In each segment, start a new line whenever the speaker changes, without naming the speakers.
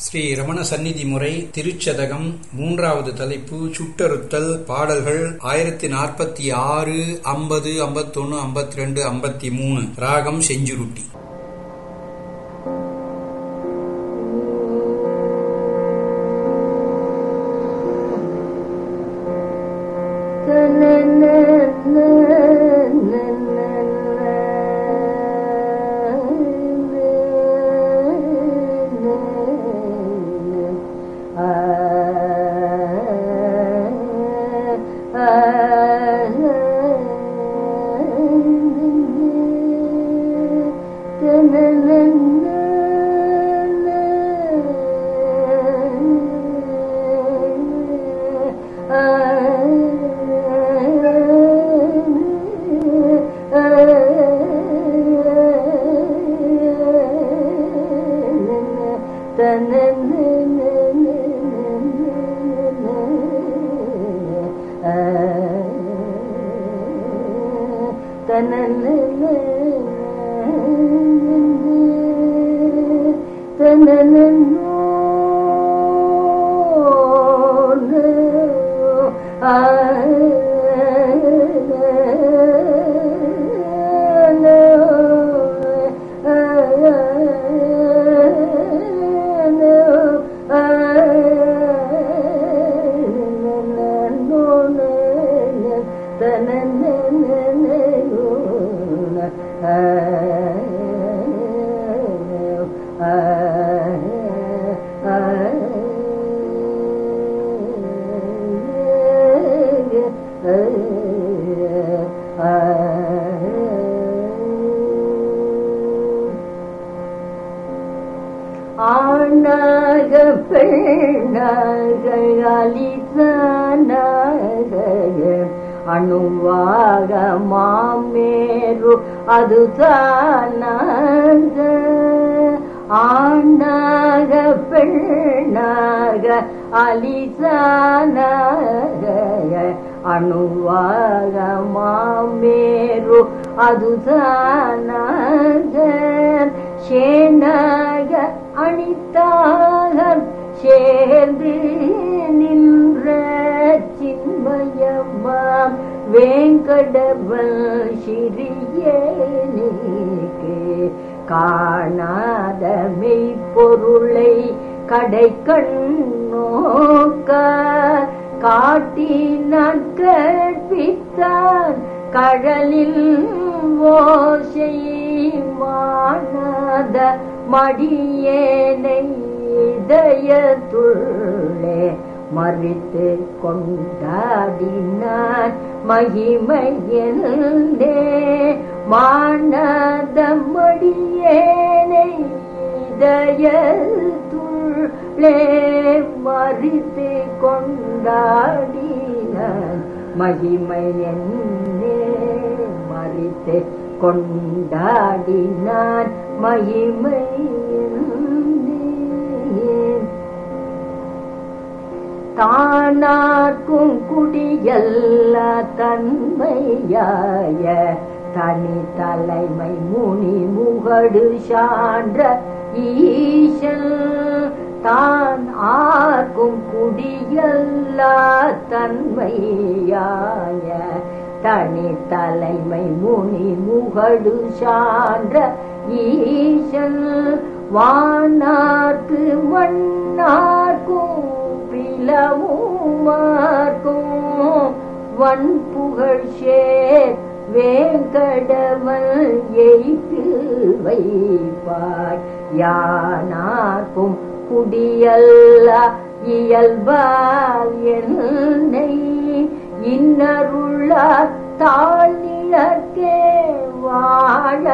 ஸ்ரீ ரமண சந்நிதி முறை திருச்சதகம் மூன்றாவது தலைப்பு சுட்டறுத்தல் பாடல்கள் 1046, 50, 51, 52, 53 ராகம் செஞ்சுருட்டி.
ஆனாக பெண்ணாக அலிசானாக அணுவாக மாமேரு அதுதானாக ஆனாக பெண்ணாக அலிசானாக அணுவாக மாமேரு அதுதானாக சேனாக அணித்தாக சேர்ந்து நின்ற சின்மயமாம் வேங்கடவல் சிறியனுக்கு காணாத மெய்ப்பொருளை கடை கண்ணோக்க காட்டினான் கற்பித்தான் கடலில் ஓசை மானாத மடியேனை இதயத்துள்ளே மறித்து கொண்டாடினான் மகிமையனே மானாத மடியேனை இதயத்துள்ளே மறித்து கொண்டாடினான் மகிமையனே மறித்து கொண்டாடினான் மகிமையனே தானார்க்கும் குடியல்ல தன்மையாய தனி தலைமை முனி முகடு சான்ற ஈசன் தான் ஆர்க்கும் குடியல்ல தன்மையாய தனி தலைமை முனி முகடு சான்ற ஈசன் வானார்க்கு மண்ணார்க்கும் பிளவுமார்க்கும் வன்புகழ் சேர் வேங்கடவல் எய்து வைப்பாய் யானார்க்கும் குடியல்ல இயல்பால் என்னை இன்னருளார் தாழ்நிலக்கே வாழ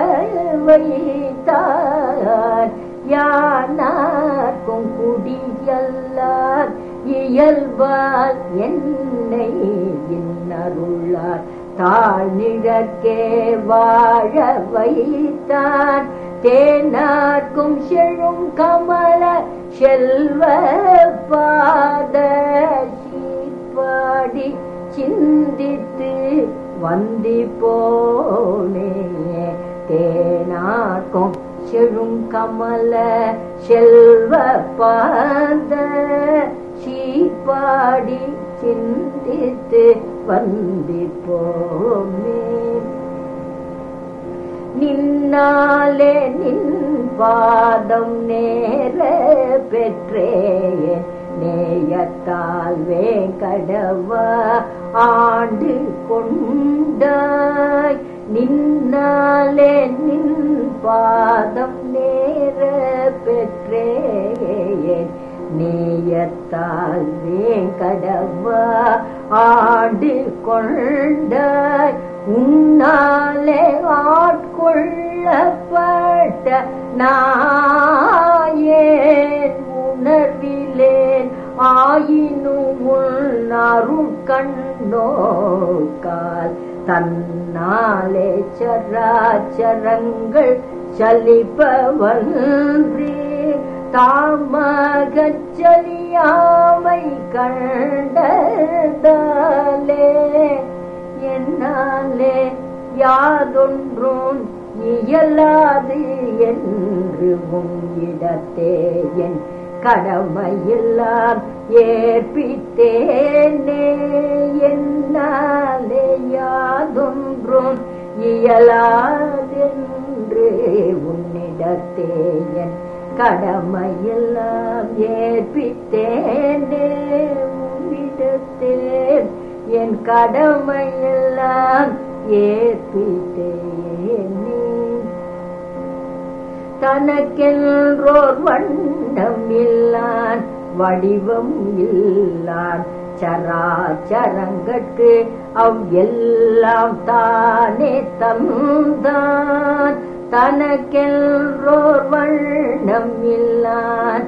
வைத்தார் யானார்க்கும் குடியல்லார் இயல்பால் என்னை இன்னருளார் தாழ்நிலக்கே வாழ வைத்தான் தேனார்க்கும் செழும் கமல செல்வ பாத சீப்பாடி சிந்தித்து வந்தி போனே தேனார்க்கும் செழும் கமல செல்வ பாத சீப்பாடி சிந்தித்து வந்திப்போமே. நின்னாலே நின் பாதம் நேர பெற்றேயே நேயத்தால் வேங்கடவா ஆண்டு கொண்டாய். நின்னாலே நின் பாதம் நேர பெற்றேயே நேயத்தால் வேங்கடவா ஆண்டு கொண்டாய். உன்னாலே ஆட்கொள்ளப்பட்ட நாயேன் உணர்விலேன் ஆயினும் உன் அருட்கண்ணோக்கால் தன்னாலே சராச்சரங்கள் சலிப்பவன்றி தாமகச் சலியாமை கண்டதாலே என்னாலே யாதொன்றும் இயலாது என்று உன்னிடத்தே என் கடமையெல்லாம் ஏற்பித்தேனே. என்னாலே யாதொன்றும் இயலாதென்று உன்னிடத்தே என் கடமையெல்லாம் ஏற்பித்தேனே. உன்னிடத்தே என் கடமையெல்லாம் ஏற்பித்தேனே. தனக்கென்றோர் வண்ணம் இல்லான் வடிவம் இல்லான் சராச்சரங்கட்கு எல்லாம் தானே தந்தான். தனக்கென்றோர் வண்ணம் இல்லான்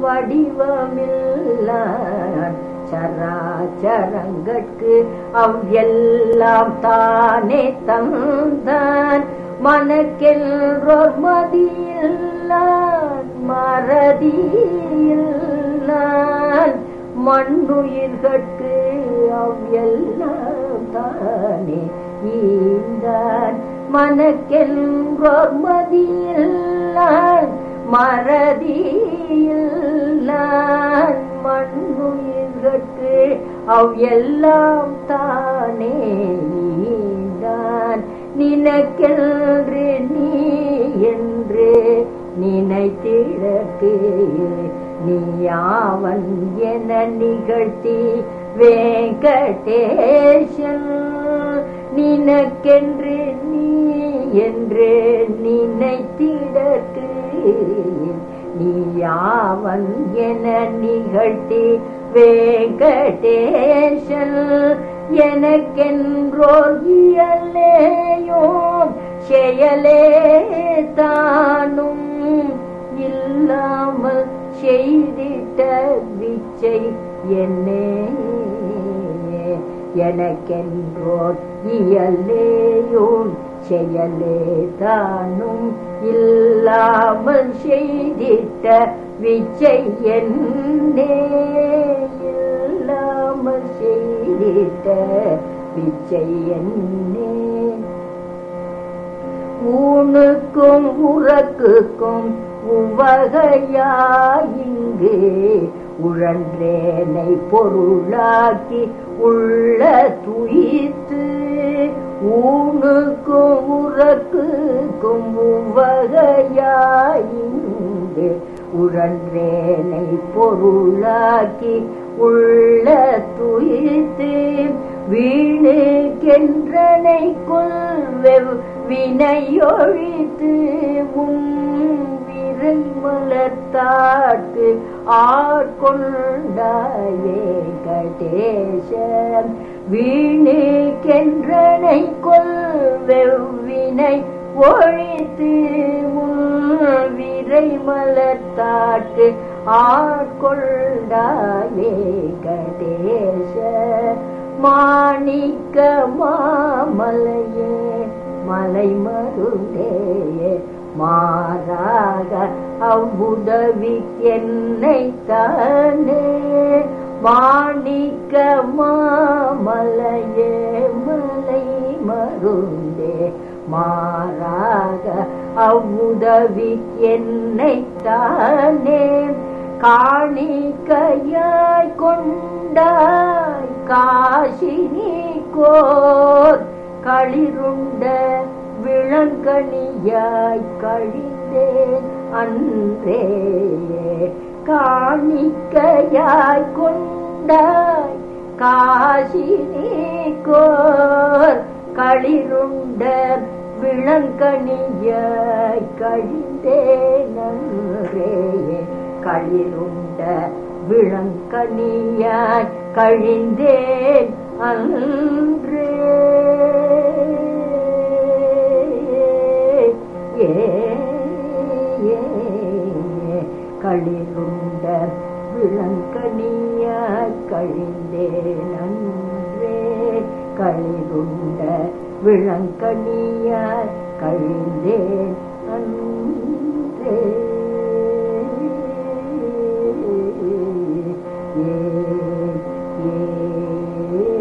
வடிவமில்லான் சராச்சரங்கட்கு எல்லாம் தானே தந்தான். மனக்கென்றோர் மதியில்லான் மறதியில்லான் மண்ணுயிர்கட்கு எல்லாம் தானே ஈந்தான். மனக்கென்றோர் மதியில்லான் மறதியில்லான் மண்ணுயிர்கட்கு எல்லாம் தானே ஈந்தான். நினக்கென்று நீ என்று நினைத்திடக்கு நீயாவன் என நிகழ்த்தி வேங்கடேசன். நினக்கென்று நீ என்று நினைத்திடக்கு நீயாவன் என நிகழ்த்தி வேங்கடேசன். எனக்கென்றோர் இயலேயோ செயலே தானும் இல்லாமல் செய்திட்ட விச்சை என்னே. எனக்கென்றோர் இயலேயோ செயலே தானும் இல்லாமல் செய்திட்ட விச்சை என்னே. இல்லாமல் செய்திட்ட விச்சை என்னே. ஊனுக்கும் உறக்குக்கும் உவகையாயிங்கு உழன்றேனை பொருளாக்கி உள்ள துயித்து. ஊனுக்கும் உறக்குக்கும் உவகையாயிங்கு உழன்றேனை பொருளாக்கி உள்ள துயித்து. வீணுக்கென்றனை கொள்வெவ் வினையொழித்து உன் விரை மலர்த்தாக்கு ஆட்கொண்டாயே கடேசன். வீணுக்கென்றனை கொள்வெவ் வினை ஒழித்து உன் விரை மலர்த்தாக்கு ஆட்கொண்டாயே கடேசன். மாணிக்க மாமலையே மலை மருந்தே மாறாக அவ்வுதவிக்கென்னை தானே. மாணிக்க மாமலையே மலை மருந்தே மாறாக அவ்வுதவி என்னைத்தானே காணிக்கையாய் கொண்டாய் காசினி கோர் களிருண்ட விளங்கனியாய் கழிந்தேன் அன்றே காணிக்கையாய் கொண்டாய் காசினி கோர் களிருண்ட விளங்கனியாய் கழிந்தேன் அன்றே களிருண்ட விளங்கனியாய் கழிந்தேன் அன்றே களிருண்ட விளங்கனியாய் கழிந்தேன் அன்றே களிருண்ட விளங்கனியாய் கழிந்தேன் அன்றே ஏ